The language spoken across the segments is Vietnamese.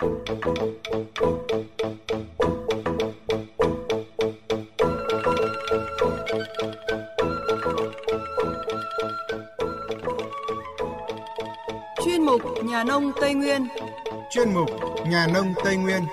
Chuyên mục Nhà nông Tây Nguyên. Chuyên mục Nhà nông Tây Nguyên.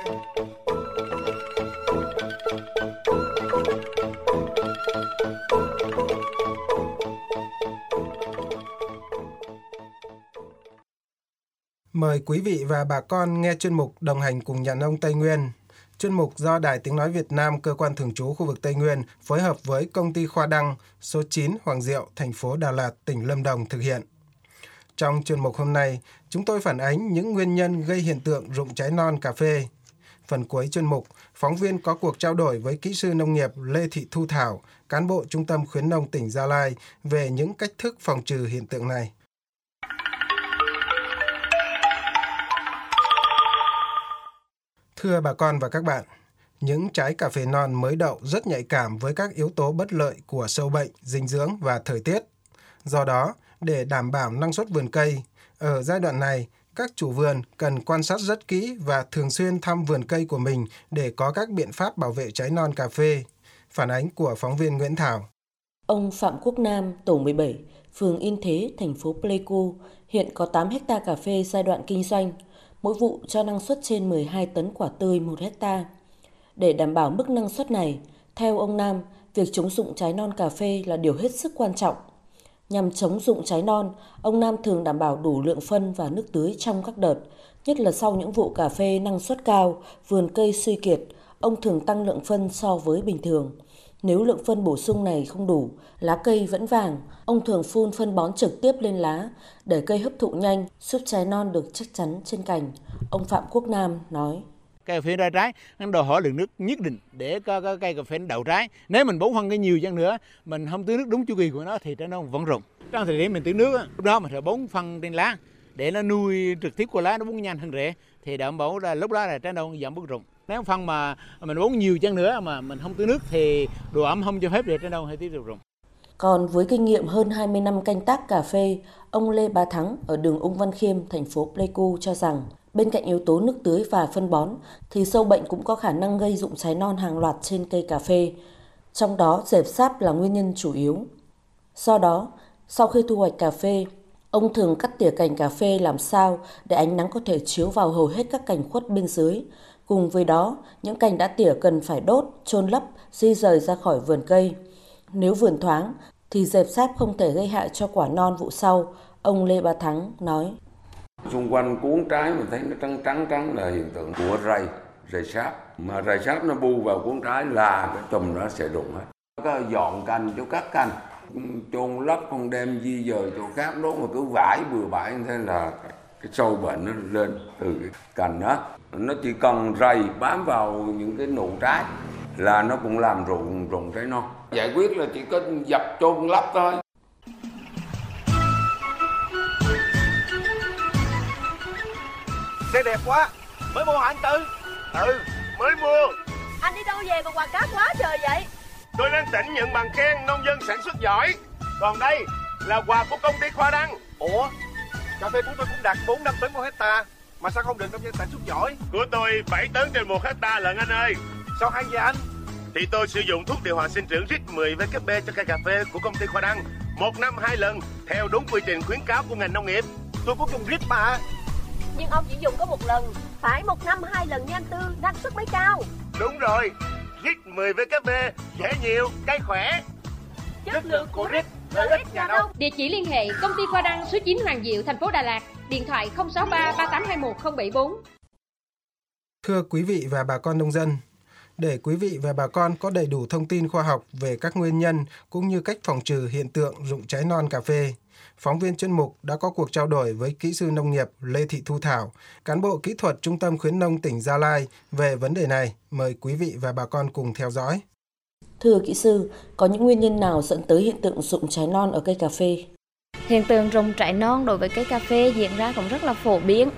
Mời quý vị và bà con nghe chuyên mục Đồng hành cùng Nhà nông Tây Nguyên. Chuyên mục do Đài Tiếng nói Việt Nam, cơ quan thường trú khu vực Tây Nguyên phối hợp với công ty Khoa Đăng, số 9 Hoàng Diệu, thành phố Đà Lạt, tỉnh Lâm Đồng thực hiện. Trong chuyên mục hôm nay, chúng tôi phản ánh những nguyên nhân gây hiện tượng rụng trái non cà phê. Phần cuối chuyên mục, phóng viên có cuộc trao đổi với kỹ sư nông nghiệp Lê Thị Thu Thảo, cán bộ Trung tâm Khuyến nông tỉnh Gia Lai về những cách thức phòng trừ hiện tượng này. Thưa bà con và các bạn, những trái cà phê non mới đậu rất nhạy cảm với các yếu tố bất lợi của sâu bệnh, dinh dưỡng và thời tiết. Do đó, để đảm bảo năng suất vườn cây, ở giai đoạn này, các chủ vườn cần quan sát rất kỹ và thường xuyên thăm vườn cây của mình để có các biện pháp bảo vệ trái non cà phê. Phản ánh của phóng viên Nguyễn Thảo. Ông Phạm Quốc Nam, tổ 17, phường Yên Thế, thành phố Pleiku, hiện có 8 ha cà phê giai đoạn kinh doanh, mỗi vụ cho năng suất trên 12 tấn quả tươi 1 ha. Để đảm bảo mức năng suất này, theo ông Nam, việc chống rụng trái non cà phê là điều hết sức quan trọng. Nhằm chống rụng trái non, ông Nam thường đảm bảo đủ lượng phân và nước tưới trong các đợt, nhất là sau những vụ cà phê năng suất cao, vườn cây suy kiệt, ông thường tăng lượng phân so với bình thường. Nếu lượng phân bổ sung này không đủ, lá cây vẫn vàng, ông thường phun phân bón trực tiếp lên lá để cây hấp thụ nhanh, giúp trái non được chắc chắn trên cành. Ông Phạm Quốc Nam nói. Cây cà phê ra trái, nó đòi hỏi lượng nước nhất định để có cây cà phê đậu trái. Nếu mình bón phân cái nhiều chăng nữa, mình không tưới nước đúng chu kỳ của nó thì trái nó vẫn rụng. Trong thời điểm mình tưới nước, lúc đó mình phải bón phân trên lá để nó nuôi trực tiếp của lá, nó bón nhanh hơn rễ thì đảm bảo là lúc đó là trái non giảm bớt rụng. Nếu phân mà mình bón nhiều chăng nữa mà mình không tưới nước thì độ ẩm không cho phép để trái non hay tiếp tục rụng. Còn với kinh nghiệm hơn 20 năm canh tác cà phê, ông Lê Bá Thắng ở đường Ung Văn Khiêm, thành phố Pleiku cho rằng bên cạnh yếu tố nước tưới và phân bón thì sâu bệnh cũng có khả năng gây rụng trái non hàng loạt trên cây cà phê. Trong đó dẹp sáp là nguyên nhân chủ yếu. Do đó, sau khi thu hoạch cà phê, ông thường cắt tỉa cành cà phê làm sao để ánh nắng có thể chiếu vào hầu hết các cành khuất bên dưới. Cùng với đó, những cành đã tỉa cần phải đốt, chôn lấp, di rời ra khỏi vườn cây. Nếu vườn thoáng thì dẹp sáp không thể gây hại cho quả non vụ sau, ông Lê Bá Thắng nói. Xung quanh cuống trái mình thấy nó trắng là hiện tượng của rầy sáp. Mà rầy sáp nó bu vào cuống trái là cái chùm nó sẽ rụng hết. Có dọn cành chỗ cắt cành, chôn lấp không đem di dời chỗ khác đó mà cứ vải bừa bãi như thế là cái sâu bệnh nó lên từ cái cành đó. Nó chỉ cần rầy bám vào những cái nụ trái là nó cũng làm rụng trái non. Giải quyết là chỉ có dập chôn lấp thôi. Xe đẹp quá, mới mua hả anh Tư? Ừ, mới mua. Anh đi đâu về mà quà cáp quá trời vậy? Tôi lên tỉnh nhận bằng khen nông dân sản xuất giỏi. Còn đây là quà của công ty Khoa Đăng. Ủa, cà phê của tôi cũng đạt 4-5 tấn một hecta, mà sao không được nông dân sản xuất giỏi? Của tôi 7 tấn trên 1 hecta lận anh ơi. Sao hay vậy anh? Thì tôi sử dụng thuốc điều hòa sinh trưởng RIT 10 VKB cho cây cà phê của công ty Khoa Đăng 1 năm 2 lần theo đúng quy trình khuyến cáo của ngành nông nghiệp. Tôi có dùng RIT mà. Nhưng ông chỉ dùng có 1 lần, phải 1 năm 2 lần nha anh Tư, năng suất mới cao. Đúng rồi, RIT 10 VKB dễ nhiều, cây khỏe. Chất lượng của RIT, lợi ích nhà nông. Địa chỉ liên hệ công ty Khoa Đăng, số 9 Hoàng Diệu, thành phố Đà Lạt, điện thoại 063 3821 074. Thưa quý vị và bà con nông dân, để quý vị và bà con có đầy đủ thông tin khoa học về các nguyên nhân cũng như cách phòng trừ hiện tượng rụng trái non cà phê, phóng viên chuyên mục đã có cuộc trao đổi với kỹ sư nông nghiệp Lê Thị Thu Thảo, cán bộ kỹ thuật Trung tâm Khuyến nông tỉnh Gia Lai về vấn đề này. Mời quý vị và bà con cùng theo dõi. Thưa kỹ sư, có những nguyên nhân nào dẫn tới hiện tượng rụng trái non ở cây cà phê? Hiện tượng rụng trái non đối với cây cà phê diễn ra cũng rất là phổ biến.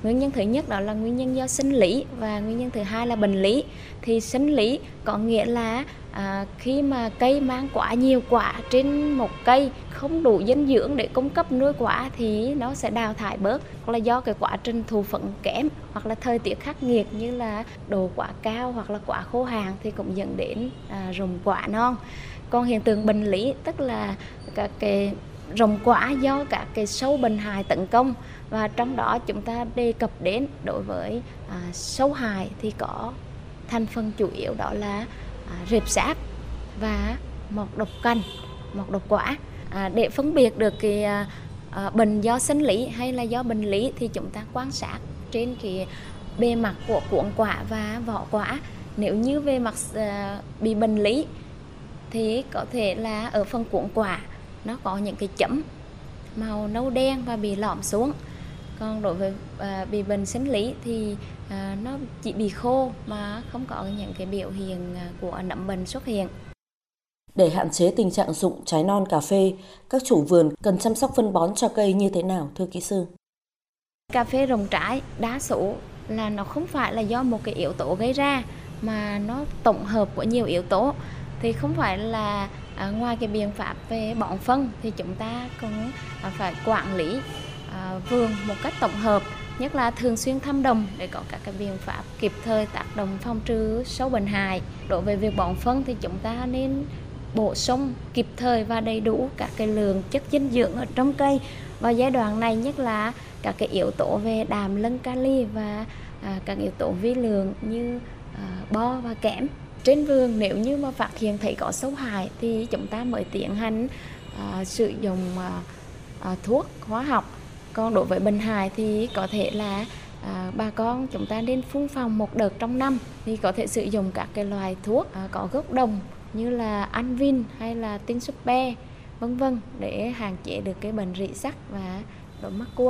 Nguyên nhân thứ nhất đó là nguyên nhân do sinh lý và nguyên nhân thứ hai là bệnh lý. Thì sinh lý có nghĩa là khi mà cây mang quá nhiều quả trên một cây, không đủ dinh dưỡng để cung cấp nuôi quả thì nó sẽ đào thải bớt, hoặc là do cái quá trình thụ phấn kém, hoặc là thời tiết khắc nghiệt như là độ quả cao hoặc là quả khô hạn thì cũng dẫn đến rụng quả non. Còn hiện tượng bệnh lý tức là các cái rụng quả do các cái sâu bệnh hại tấn công, và trong đó chúng ta đề cập đến đối với sâu hại thì có thành phần chủ yếu đó là rệp sáp và mọt độc cành, mọt độc quả. Để phân biệt được cái bệnh do sinh lý hay là do bệnh lý thì chúng ta quan sát trên cái bề mặt của cuộn quả và vỏ quả. Nếu như về mặt bị bệnh lý thì có thể là ở phần cuộn quả nó có những cái chấm màu nâu đen và bị lõm xuống. Còn đối với bị bệnh sinh lý thì nó chỉ bị khô mà không có những cái biểu hiện của nấm bệnh xuất hiện. Để hạn chế tình trạng rụng trái non cà phê, các chủ vườn cần chăm sóc phân bón cho cây như thế nào thưa kỹ sư? Cà phê rụng trái đa số là nó không phải là do một cái yếu tố gây ra mà nó tổng hợp của nhiều yếu tố. Thì không phải là ngoài cái biện pháp về bón phân thì chúng ta cũng phải quản lý vườn một cách tổng hợp, nhất là thường xuyên thăm đồng để có các cái biện pháp kịp thời tác động phòng trừ sâu bệnh hại. Đối với việc bón phân thì chúng ta nên bổ sung kịp thời và đầy đủ các cái lượng chất dinh dưỡng ở trong cây vào giai đoạn này, nhất là các cái yếu tố về đạm, lân, kali và các yếu tố vi lượng như bo và kẽm. Trên vườn nếu như mà phát hiện thấy có sâu hại thì chúng ta mới tiến hành sử dụng thuốc hóa học. Còn đối với bệnh hại thì có thể là bà con chúng ta nên phun phòng một đợt trong năm, thì có thể sử dụng các cái loại thuốc có gốc đồng như là Anvin hay là Tinh Super vân vân để hạn chế được cái bệnh rỉ sắt và đốm mắc cua.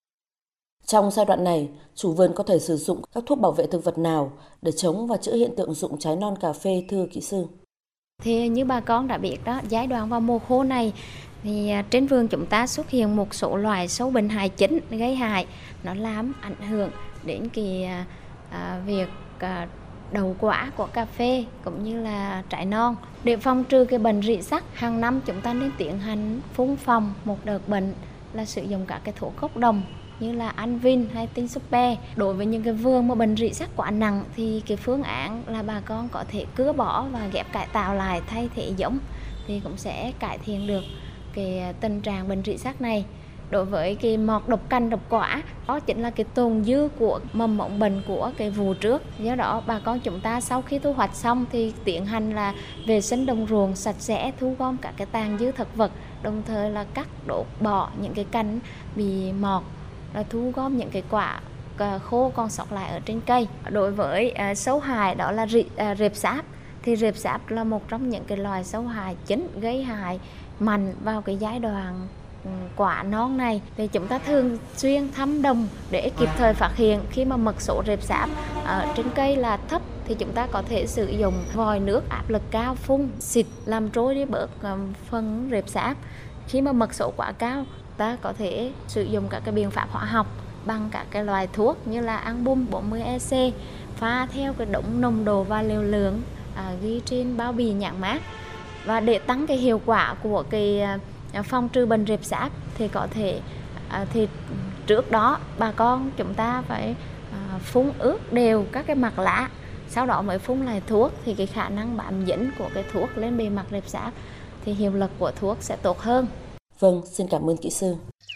Trong giai đoạn này, chủ vườn có thể sử dụng các thuốc bảo vệ thực vật nào để chống và chữa hiện tượng rụng trái non cà phê thưa kỹ sư? Thì như bà con đã biết đó, giai đoạn vào mùa khô này thì trên vườn chúng ta xuất hiện một số loài sâu bệnh hại chính gây hại, nó làm ảnh hưởng đến cái việc đầu quả của cà phê cũng như là trái non. Để phòng trừ cái bệnh rỉ sắt, hàng năm chúng ta nên tiến hành phun phòng một đợt bệnh là sử dụng các cái thuốc gốc đồng như là Anvin hay Tinh Super. Đối với những cái vườn mà bệnh rỉ sắt quá nặng thì cái phương án là bà con có thể cưa bỏ và ghép cải tạo lại thay thế giống thì cũng sẽ cải thiện được cái tình trạng bệnh rỉ sắt này. Đối với cái mọt độc cành độc quả, đó chính là cái tồn dư của mầm mống bệnh của cái vụ trước. Do đó bà con chúng ta sau khi thu hoạch xong thì tiến hành là vệ sinh đồng ruộng sạch sẽ, thu gom các cái tàn dư thực vật, đồng thời là cắt đốt bỏ những cái cành bị mọt, là thu gom những cái quả khô còn sót lại ở trên cây. Đối với sâu hại đó là rệp sáp, thì rệp sáp là một trong những cái loài sâu hại chính gây hại mạnh vào cái giai đoạn quả non này. Thì chúng ta thường xuyên thăm đồng để kịp thời phát hiện. Khi mà mật số rệp sáp ở trên cây là thấp thì chúng ta có thể sử dụng vòi nước áp lực cao phun xịt làm trôi đi bớt phần rệp sáp. Khi mà mật số quá cao, ta có thể sử dụng các cái biện pháp hóa học bằng các cái loại thuốc như là Ambum 40EC, pha theo cái đống nồng độ và liều lượng ghi trên bao bì nhãn mác. Và để tăng cái hiệu quả của cái phòng trừ bệnh rệp sáp thì có thể thì trước đó bà con chúng ta phải phun ướt đều các cái mặt lá, sau đó mới phun lại thuốc, thì cái khả năng bám dính của cái thuốc lên bề mặt rệp sáp thì hiệu lực của thuốc sẽ tốt hơn. Vâng, xin cảm ơn kỹ sư.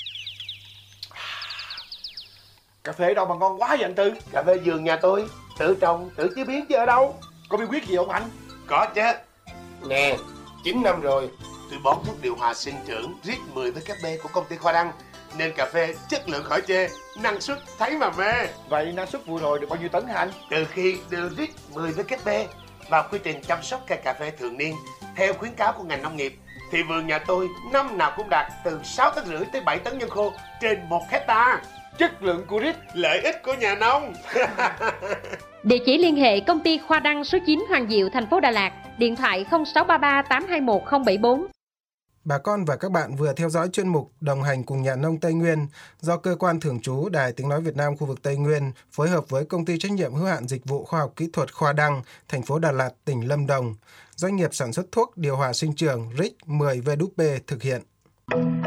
Cà phê đâu mà ngon quá vậy anh Tư? Cà phê vườn nhà tôi, tự trồng, tự chế biến chứ ở đâu. Có bí quyết gì không anh? Có chứ. Nè, 9 năm rồi tôi bón thuốc điều hòa sinh trưởng RIT 10WB của công ty Khoa Đăng, nên cà phê chất lượng khỏi chê, năng suất thấy mà mê. Vậy năng suất vừa rồi được bao nhiêu tấn hả anh? Từ khi đưa RIT 10WB vào quy trình chăm sóc cây cà phê thường niên theo khuyến cáo của ngành nông nghiệp, thì vườn nhà tôi năm nào cũng đạt từ 6,5 tấn tới 7 tấn nhân khô trên 1 hectare. Chất lượng của RIT, lợi ích của nhà nông. Địa chỉ liên hệ công ty Khoa Đăng số 9 Hoàng Diệu, thành phố Đà Lạt, điện thoại 0633 821 074. Bà con và các bạn vừa theo dõi chuyên mục Đồng hành cùng nhà nông Tây Nguyên do Cơ quan Thường trú Đài Tiếng nói Việt Nam khu vực Tây Nguyên phối hợp với Công ty trách nhiệm hữu hạn dịch vụ khoa học kỹ thuật Khoa Đăng, thành phố Đà Lạt, tỉnh Lâm Đồng, doanh nghiệp sản xuất thuốc điều hòa sinh trưởng RIC 10VWP thực hiện.